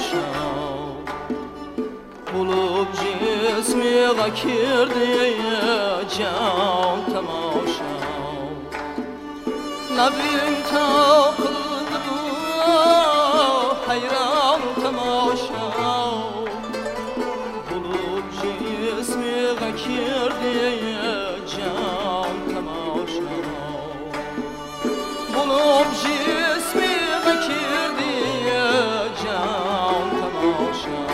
بلوب جسمی غکرده جان تماشا لبین تا قلب حیران تماشا بلوب جسمی غکرده جان تماشا بلوب جسمی غکرده جان تماشا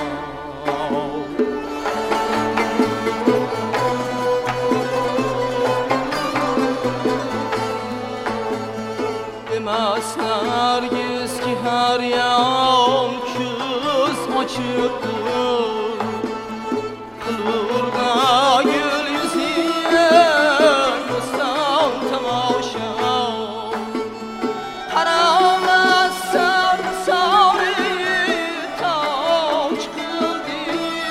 Demas Nergis ki her yan küs açıktı Kılurda gül yüzüye göster temaşa Karanlıksan sarı taç kıldı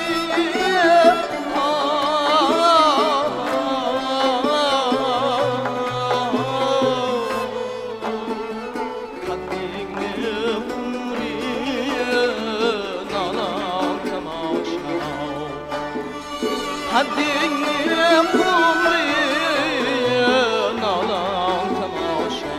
Haddini kumriye nalan temaşa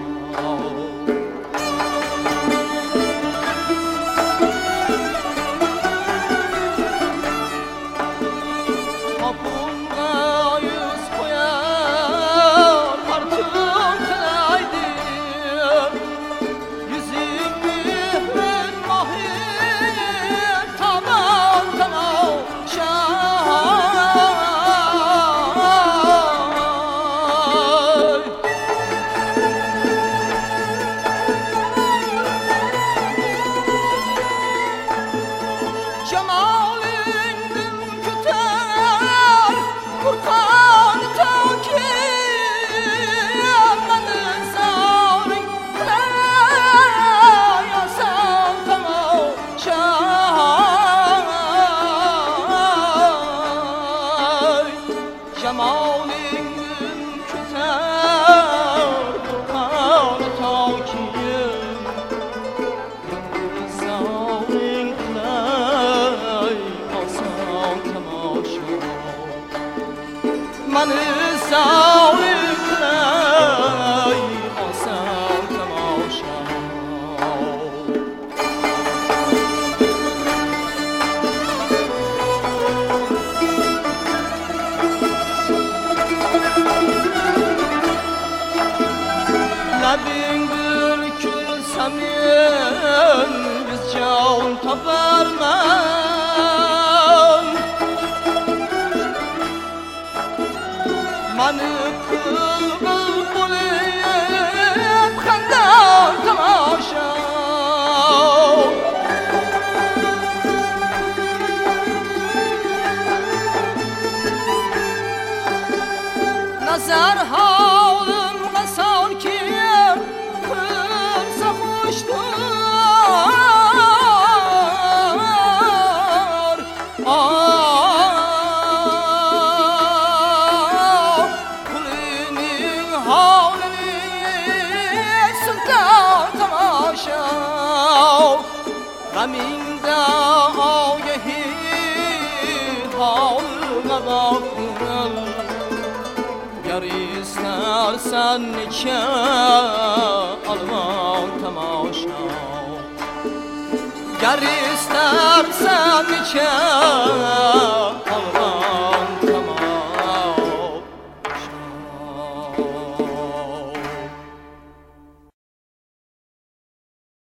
Kapımda yüz koyar artık kılaydı Yüzüm mühür mahir tamam temaşa Cemalin gün küter kurtan ta ki beni zarın yasan temaşa Cemalin gün küter kurtan ta ki Mani savuknay asan temaşa Labin bürkül samin biz can taparman Mani kıl bulbulib xandon temaşa Nazar havlim qasar ki qilsa xushdur Gamingda ağahi havlına bakın Yar istersen niçe alman temaşa Yar istersen niçe